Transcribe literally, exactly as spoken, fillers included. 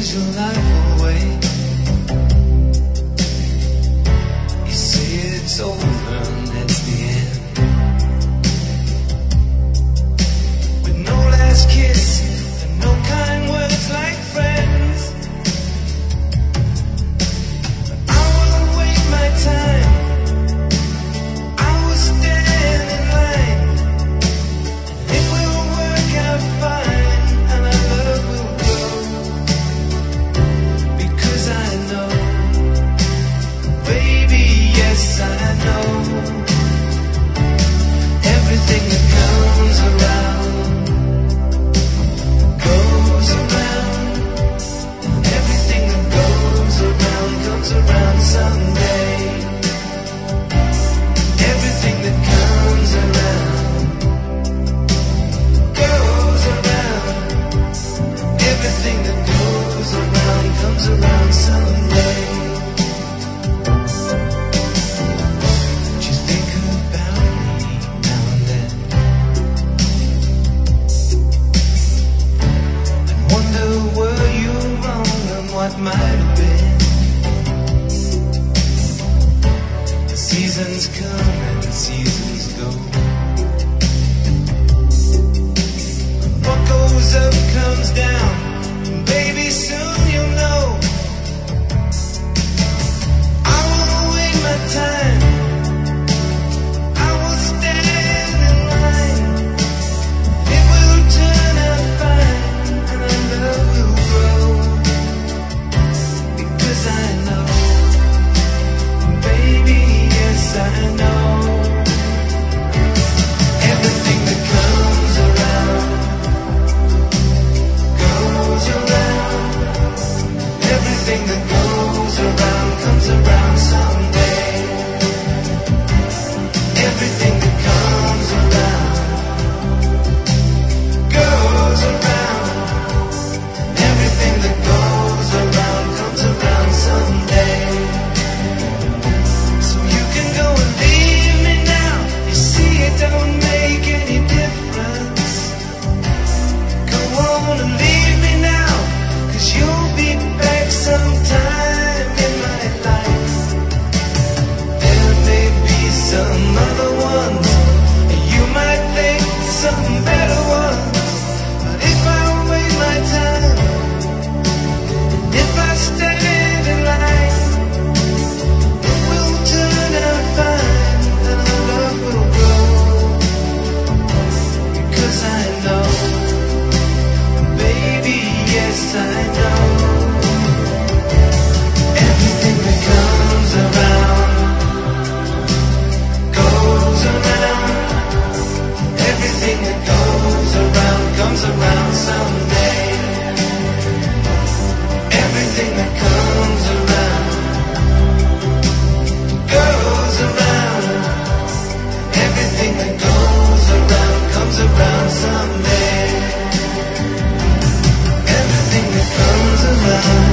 gives your life away. You say it's over and that's the end, with no last kiss and no kind words like friends. But I will wait my time, I will stand in line, and it will work out fine, and our love will grow. Because I know, baby, yes I know, everything that comes around goes around, and everything that goes around comes around someday. Everything that comes around goes around, everything that goes around comes around someday. Would you think about me now and then, and wonder were you wrong and what might have been? The seasons come and the seasons go, what goes up comes down, and baby soon you'll know. I will wait my time, I will stand in line, it will turn out fine, and our love will grow. Because I know, baby, yes I know, everything that comes around goes around, everything that goes around comes around someday. Everything that comes around goes around, everything that goes around comes around someday. So you can go and leave me now, you see it don't make any difference. Go on and leave me now, 'cause you'll be back sometime in my life. There may be some other ones, and you might think some better ones, but if I wait my time, and if I stand in line, it will turn out fine, and our love will grow. Because I know, baby, yes I know, everything that comes around goes around, everything that goes around comes around someday. Everything that comes around goes around, everything that goes around comes around someday. Everything that comes around